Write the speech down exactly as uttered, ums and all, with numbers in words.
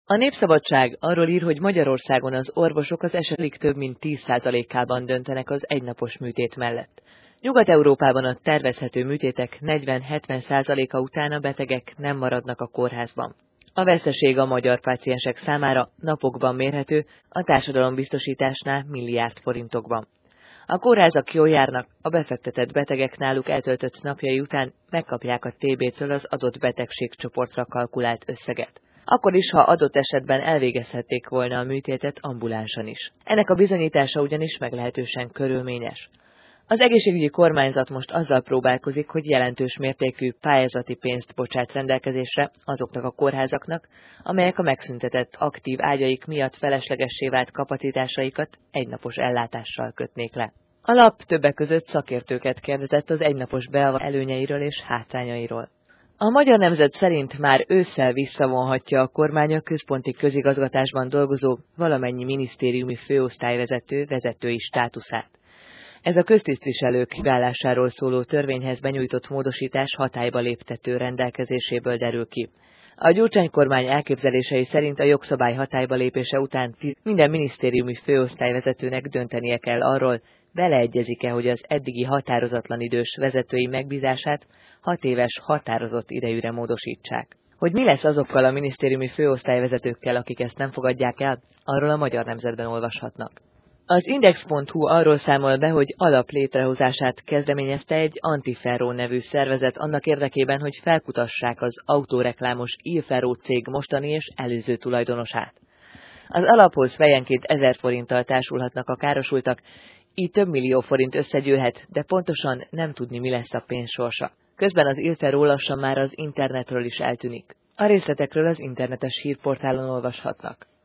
A Népszabadság arról ír, hogy Magyarországon az orvosok az esetek több mint tíz százalékában döntenek az egynapos műtét mellett. Nyugat-Európában a tervezhető műtétek negyven-hetven százaléka után a betegek nem maradnak a kórházban. A veszteség a magyar páciensek számára napokban mérhető, a társadalombiztosításnál milliárd forintokban. A kórházak jól járnak, a befektetett betegek náluk eltöltött napjai után megkapják a té bétől az adott betegségcsoportra kalkulált összeget. Akkor is, ha adott esetben elvégezhették volna a műtétet ambulánsan is. Ennek a bizonyítása ugyanis meglehetősen körülményes. Az egészségügyi kormányzat most azzal próbálkozik, hogy jelentős mértékű pályázati pénzt bocsát rendelkezésre azoknak a kórházaknak, amelyek a megszüntetett aktív ágyaik miatt feleslegessé vált kapacitásaikat egynapos ellátással kötnék le. A lap többek között szakértőket kérdezett az egynapos beavatkozás előnyeiről és hátrányairól. A Magyar Nemzet szerint már ősszel visszavonhatja a kormány a központi közigazgatásban dolgozó valamennyi minisztériumi főosztályvezető vezetői státuszát. Ez a köztisztviselők kivállásáról szóló törvényhez benyújtott módosítás hatályba léptető rendelkezéséből derül ki. A Gyurcsány-kormány elképzelései szerint a jogszabály hatályba lépése után minden minisztériumi főosztályvezetőnek döntenie kell arról, beleegyezik-e, hogy az eddigi határozatlan idős vezetői megbízását hat éves határozott idejűre módosítsák. Hogy mi lesz azokkal a minisztériumi főosztályvezetőkkel, akik ezt nem fogadják el, arról a Magyar Nemzetben olvashatnak. Az Index pont hu arról számol be, hogy alap létrehozását kezdeményezte egy Antiferro nevű szervezet annak érdekében, hogy felkutassák az autóreklámos Ilferro cég mostani és előző tulajdonosát. Az alaphoz fejenként ezer forinttal társulhatnak a károsultak, így több millió forint összegyűlhet, de pontosan nem tudni, mi lesz a pénz sorsa. Közben az Ilferro lassan már az internetről is eltűnik. A részletekről az internetes hírportálon olvashatnak.